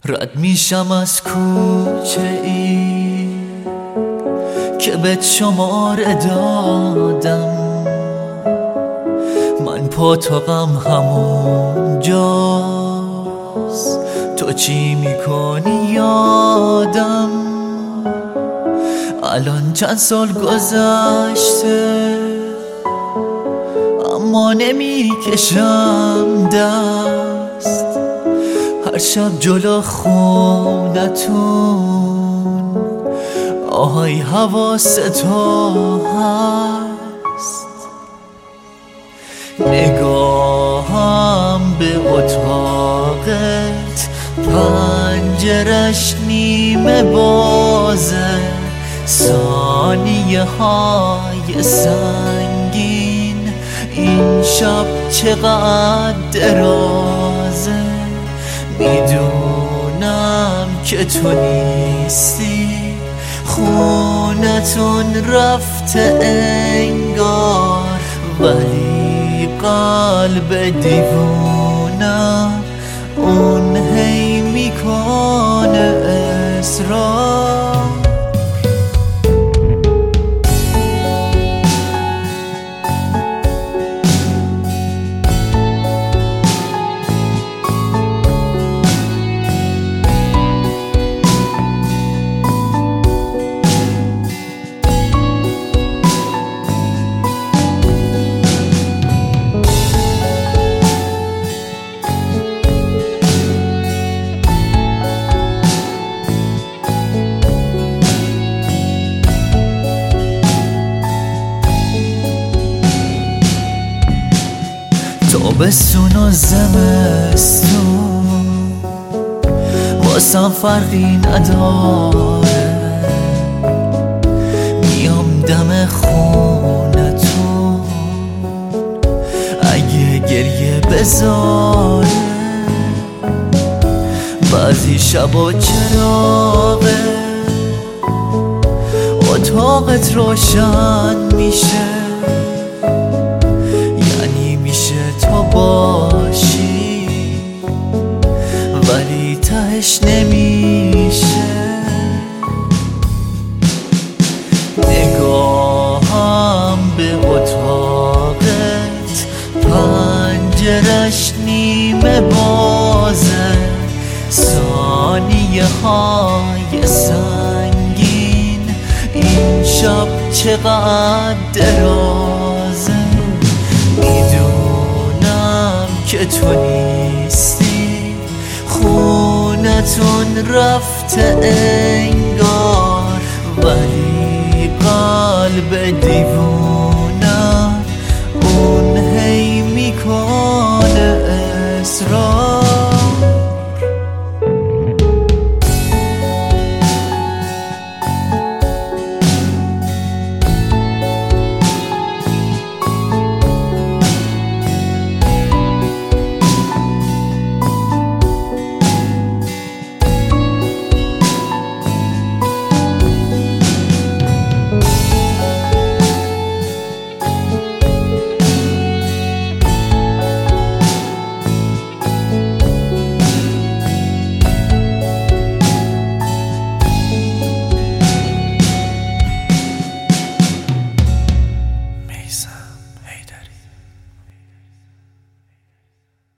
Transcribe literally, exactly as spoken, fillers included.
رد میشم از کوچه ای که بهت شماره دادم، من پاتاقم همون جاست، تو چی میکنی یادم. الان چند سال گذشته اما نمیکشم دست، هر شب جلو خونتون آهای حواست تو هست. نگاهم به اتاقت پنجرش نیمه بازه، ثانیه های سنگین این شب چقدر درازه. میدونم که تو نیستی، خونتون رفته انگار، ولی قلب دیوونم اون هی میکنه اصرار. تابستون و زمستون واسم فرقی نداره، میام دم خونتون اگه گریه بذاره. بعضی شبا چراغه اتاقت روشن میشه، تو باشی ولی تهش نمیشه. نگاهم به اتاقت پنجرش نیمه بازه، ثانیه های سنگین این شب چقدر درازه. که تو نیستی، خونتون رفته انگار، ولی قلب دیوونم اون هی میکنه اصرار.